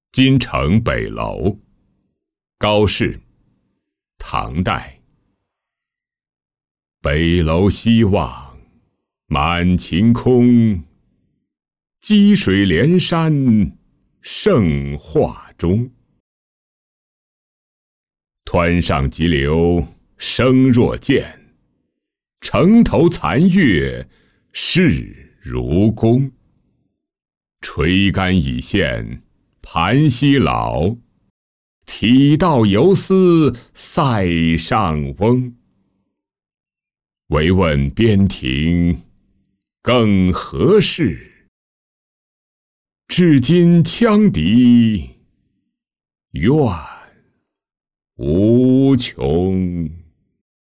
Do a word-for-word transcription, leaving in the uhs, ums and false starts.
金城北楼，高适，唐代。北楼西望满晴空，积水连山胜画中。湍上急流声若剑，城头残月势如弓。垂竿已现盘溪老，体道犹思塞上翁。唯问边庭更何事？至今羌笛怨无穷。